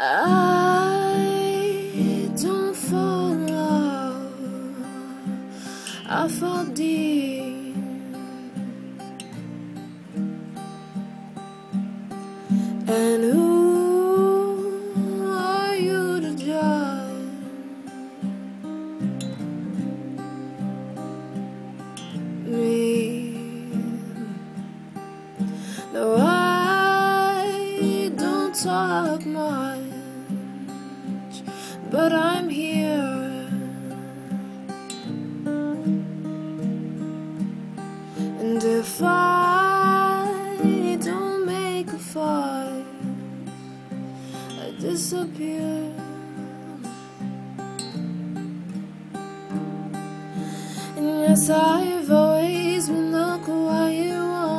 I don't fall in love, I fall deep. And who are you to judge me? No, I don't talk much, but I'm here. And if I don't make a fuss, I disappear. And yes, I've always been the quiet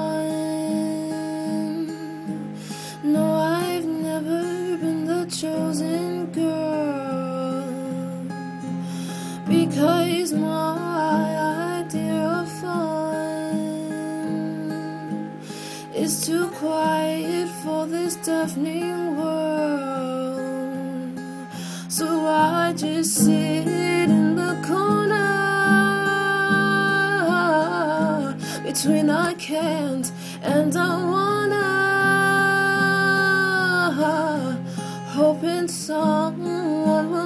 one. No, I've never been the chosen girl, because my idea of fun is too quiet for this deafening world. So I just sit in the corner between I can't and I wanna, hoping someone will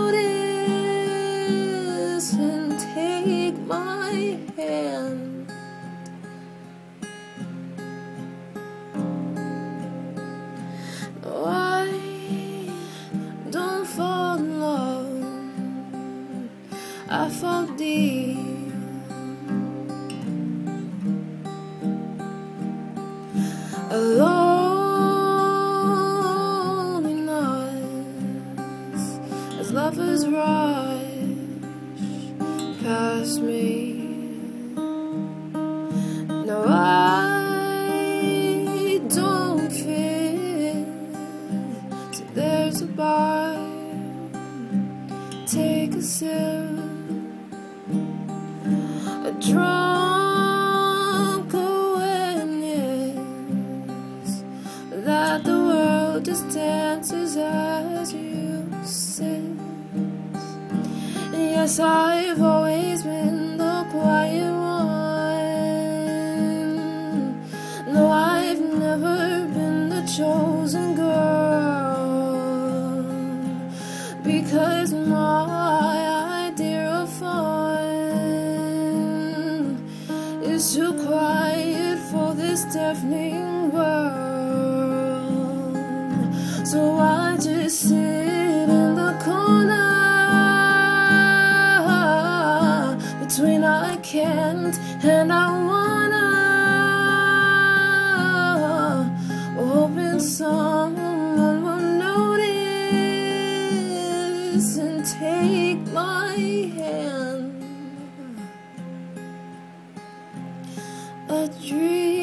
notice and take my hand. No, I don't fall in love, I fall deep. Lonely nights as lovers rush past me. No, I don't fit, so there's a bar, take a sip, a drunk awareness that the world just dances as you sit. Yes, I've always been the quiet one. No, I've never been the chosen girl, because my idea of fun is too quiet for this deafening world. So I just sit in the corner between I can't and I wanna, hoping someone will notice and take my hand. A dream